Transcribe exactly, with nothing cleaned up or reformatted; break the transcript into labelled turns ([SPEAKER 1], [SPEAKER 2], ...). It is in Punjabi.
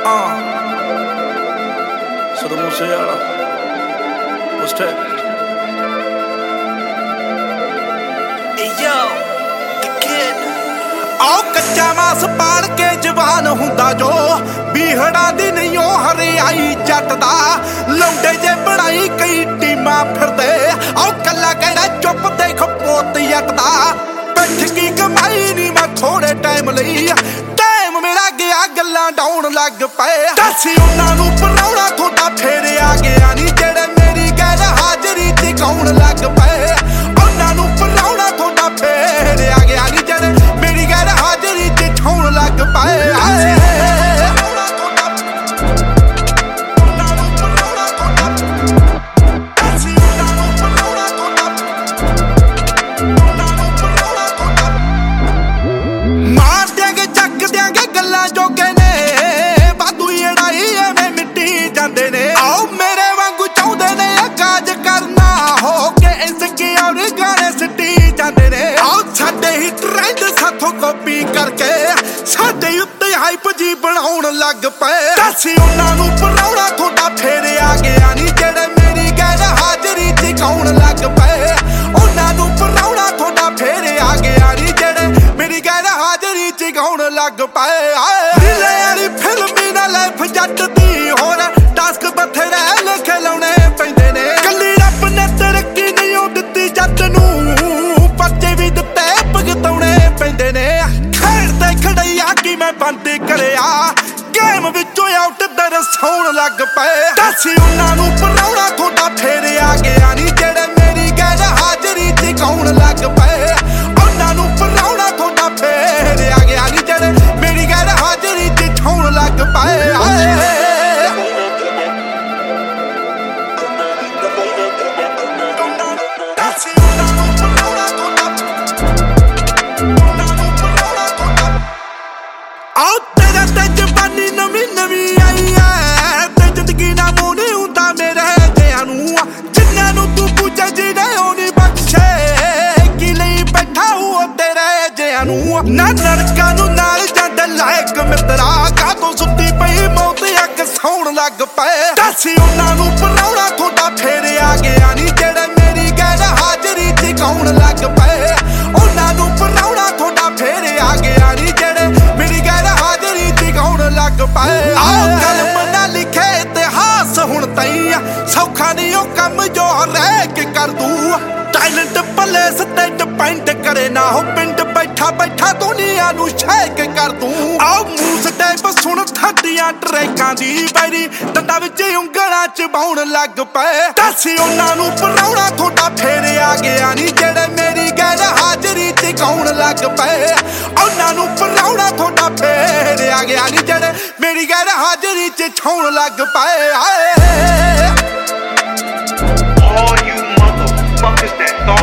[SPEAKER 1] Uh. So the Musiala was tech. Hey yo, the kid. ਆਓ ਕੱਚਾ ਮਾਸ ਪਾੜ ਕੇ ਜਵਾਨ ਹੁੰਦਾ ਜੋ ਬੀਹੜਾ ਦੀ ਨਹੀਂ ਉਹ ਹਰਿਆਈ ਜੱਟ ਦਾ ਲੌਂਡੇ ਜੇ ਬਣਾਈ ਕਈ ਟੀਮਾਂ ਫਿਰਦੇ ਆਓ ਕੱਲਾ ਕਹਿਣਾ ਚੁੱਪ ਦੇਖ ਪੋਤ ਜੱਟ ਦਾ ਬੈਠ ਕੀ ਕਮਾਈ ਨਹੀਂ ਮੈਂ ਥੋੜੇ ਟਾਈਮ ਲਈ ਟਾਈਮ ਮੇਰਾ ਗਿਆ ਗੱਲਾਂ ਡਾਉਣ ਲੱਗ ਪਏ ਦੱਸੀ ਉਹਨਾਂ ਨੂੰ ਪਰਾਉਣਾ ਥੋੜਾ ਫੇਰ ਆ ਗਿਆ ਨਹੀਂ ਜਿਹੜੇ ਮੇਰੀ ਗੈਰ ਹਾਜ਼ਰੀ ਤੇ ਕੌਣ ਲੱਗ ਪਏ ਉਹਨਾਂ ਨੂੰ ਪਰਾਉਣਾ ਥੋੜਾ ਫੇਰ ਆ ਗਿਆ ਨਹੀਂ ਜਿਹੜੇ ਮੇਰੀ ਗੈਰ ਹਾਜ਼ਰੀ ਤੇ ਠਾਉਣ ਲੱਗ ਪਏ ਕਾਪੀ ਕਰਕੇ ਸਾਡੇ ਉੱਤੇ ਹਾਈਪ ਜੀ ਬਣਾਉਣ ਲੱਗ ਪਏ ਦੱਸੀ ਉਹਨਾਂ ਨੂੰ ਪਰਾਉਣਾ ਥੋੜਾ ਫੇਰ ਆ ਗਿਆ ਨਹੀਂ ਜਿਹੜੇ ਮੇਰੀ ਗੈਰ ਹਾਜ਼ਰੀ ਤੇ ਕੌਣ ਲੱਗ ਪਏ ਉਹਨਾਂ ਨੂੰ ਪਰਾਉਣਾ ਥੋੜਾ ਫੇਰ ਆ ਗਿਆ ਨਹੀਂ ਜਿਹੜੇ ਮੇਰੀ ਗੈਰ ਹਾਜ਼ਰੀ ਤੇ ਕੌਣ ਲੱਗ ਪਏ ਰੀਲੇ ਵਾਲੀ ਫਿਲਮੀ ਨਾਲ ਲਾਈਫ ਜੱਟ ਦੀ ਹੋਰ ਟਾਸਕ ਬਥੇਰੇ ਲਿਖੇ ਲਾਉਣੇ ਪੈਂਦੇ ਨੇ ਕੱਲੀ ਰੱਬ ਨੇ ਤਰੱਕੀ ਨਹੀਂ ਉਹ ਦਿੱਤੀ ਜੱਟ ਨੂੰ ਪਰਚੇ ਵੀ ਦਿੱਤੇ ਭੁਗਤਾਉਣੇ ਪੈਂਦੇ ਨੇ ਖੇਡਦੇ ਖੜਿਆ ਕਿ ਮੈਂ ਬੰਦ ਕਰਿਆ ਗੇਮ ਵਿੱਚੋਂ ਆਊਟ ਦਰਸਾਉਣ ਲੱਗ ਪਏ ਦੱਸੀ ਉਹਨਾਂ ਨੂੰ ਪਰਾਉਣਾ ਥੋੜਾ ਫੇਰ ਆ ਗਿਆ ਨਹੀਂ ਜਿਹੜੇ ਮੇਰੀ ਗੈਰ ਹਾਜ਼ਰੀ ਤੇ ਕੌਣ ਲੱਗ ਪਏ ਉਹਨਾਂ ਨੂੰ ਪਰਾਉਣਾ ਥੋੜਾ ਫੇਰ ਆ ਗਿਆ ਨਹੀਂ ਜਿਹੜੇ ਮੇਰੀ ਗੈਰ ਹਾਜ਼ਰੀ ਤੇ ਠਾਉਣ ਲੱਗ ਪਏ ਆਓ ਤੇਰੇ ਤੇ ਜਵਾਨੀ ਨਵੀਂ ਨਵੀਂ ਆਈ ਐ ਤੇ ਜ਼ਿੰਦਗੀ ਨਾ ਮੋਨੇ ਹੁੰਦਾ ਮੇਰੇ ਜਿਆਂ ਨੂੰ ਜਿੰਨਾਂ ਨੂੰ ਤੂੰ ਪੁੱਛੇ ਜਿਹਨੇ ਉਹ ਨਹੀਂ ਬਖਸ਼ੇ ਕੀ ਲਈ ਬੈਠਾ ਉਹ ਤੇਰੇ ਜਿਆਂ ਨੂੰ ਨਾ ਨਰਕਾਂ ਨੂੰ ਨਾਲ ਜੱਟ ਲਾਇਕ ਮਿੱਤਰਾ ਕਾਹਤੋਂ ਸੁੱਤੀ ਪਈ ਮੌਤ ਅੱਗ ਸੌਣ ਲੱਗ ਪਏ ਦੱਸੀ ਉਹਨਾਂ ਨੂੰ ਪਰਾਉਣਾ ਥੋੜਾ ਫੇਰ ਆ ਗਿਆ ਨਹੀਂ ਜਿਹੜੇ ਮੇਰੀ ਗੈਰ ਹਾਜ਼ਰੀ ਤੇ ਕੌਣ ਲੱਗ ਪਏ ਉਹਨਾਂ ਨੂੰ ਪਰਾਉਣਾ ਥੋੜਾ ਫੇਰ ਆ ਗਿਆ ਨਹੀਂ ਜਿਹੜੇ ਮੇਰੀ ਗੈਰ ਹਾਜ਼ਰੀ ਤੇ ਕੌਣ ਲੱਗ ਪਏ ਆਓ ਕਲਮ ਨਾ ਲਿਖੇ ਇਤਿਹਾਸ ਹੁਣ ਤਈ ਸੌਖਾ ਨਹੀਂ ਉਹ ਕੰਮ ਜੋ ਰਹਿ ਕੇ ਕਰ ਦੂ ਟੈਲੈਂਟ ਪਲੇਸ ਤੇ ਡਿਪੈਂਡ ਕਰੇ ਨਾ ਹੋ ਪਿੰਡ ਬੈਠਾ ਬੈਠਾ ਦੁਨੀਆ ਨੂੰ ਸ਼ੇਕ ਕਰ ਦੂੰ ਆਓ ਮੂਸ ਟੈਪ ਸੁਣ ਥੱਡੀਆਂ ਟਰੈਕਾਂ ਦੀ ਬੈਰੀ ਦੰਦਾਂ ਵਿੱਚ ਉਂਗਲਾਂ ਚ ਬਾਉਣ ਲੱਗ ਪਏ ਦੱਸੀ ਉਹਨਾਂ ਨੂੰ ਪਰਾਉਣਾ ਥੋੜਾ ਫੇਰ ਆ ਗਿਆ ਨਹੀਂ ਜਿਹੜੇ ਮੇਰੀ ਗੈਰ ਹਾਜ਼ਰੀ ਤੇ ਕੌਣ ਲੱਗ ਪਏ ਉਹਨਾਂ ਨੂੰ ਪਰਾਉਣਾ ਥੋੜਾ ਫੇਰ ਆ ਗਿਆ ਨਹੀਂ ਜਿਹੜੇ ਮੇਰੀ ਗੈਰ ਹਾਜ਼ਰੀ ਚ ਠਾਉਣ ਲੱਗ ਪਏ
[SPEAKER 2] All you motherfuckers that thought